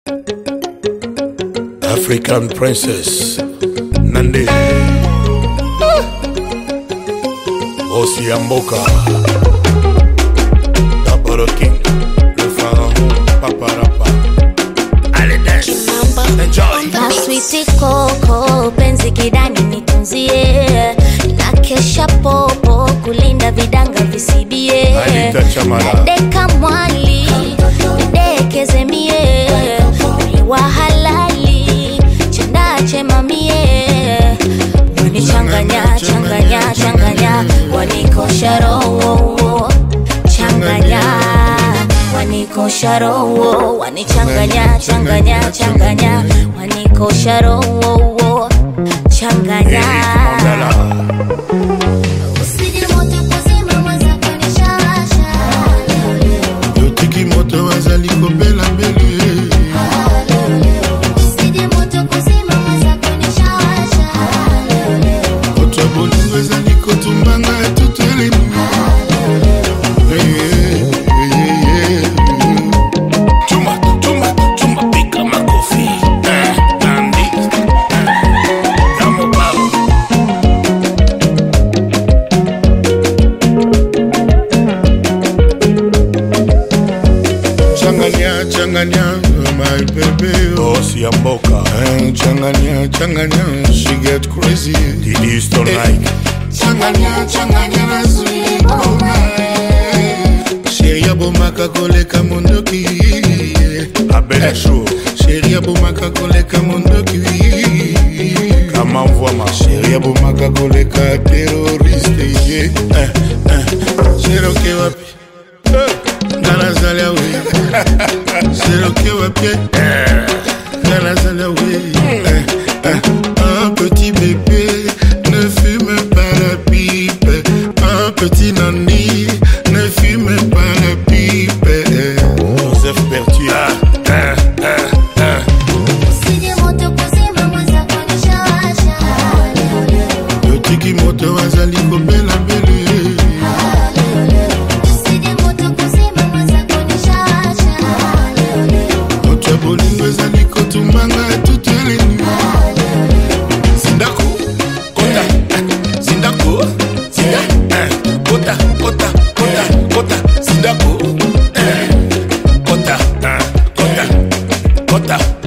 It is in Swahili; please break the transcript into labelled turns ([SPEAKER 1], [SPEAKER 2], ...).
[SPEAKER 1] African princess Nande Bosi Amboka Double King le pharaon Paparapa. Allez dance, enjoy.
[SPEAKER 2] Na sweet koko penzi kidani nitunzie, na kesha popo kulinda vidanga visibie, deka mwali nidekeze mie, wa halali chenda chemamie, wanichanganya changanya changanya, wanikosha roho changanya, wanikosha roho, wanichanganya changanya changanya, wanikosha roho changanya. Usije moto kuzima mwanza kunishasha,
[SPEAKER 1] yotiki moto wazali kobela mbele.
[SPEAKER 2] usije moto kuzima mwanza kunishasha,
[SPEAKER 1] Oto bolingo wazali kotumbanga tuteleni. Changanya, my baby, Bosi Amboka. Changanya, she get crazy. The East tonight. Changanya, sweet boy. Sheria bomaka koleka mondoki. Abela show. Sheria bomaka koleka mondoki. Kama mvua sheria bomaka koleka terroriste. Cheroke wapi? Gana zalia we. Cheroke wapi? Gana zalia we. Un petit bébé ne fume pas la pipe. Un petit nani ne fume pas la pipe. Joseph Berthier.
[SPEAKER 2] usije moto kuzima mwanza kunishasha,
[SPEAKER 1] Yotiki moto wazali kobela mbele.
[SPEAKER 2] usije moto kuzima mwanza kunishasha,
[SPEAKER 1] Oto bolingo wazali kotumbanga tuteleni. Zindako, kota, zindako, kota, zindako, kota, kota.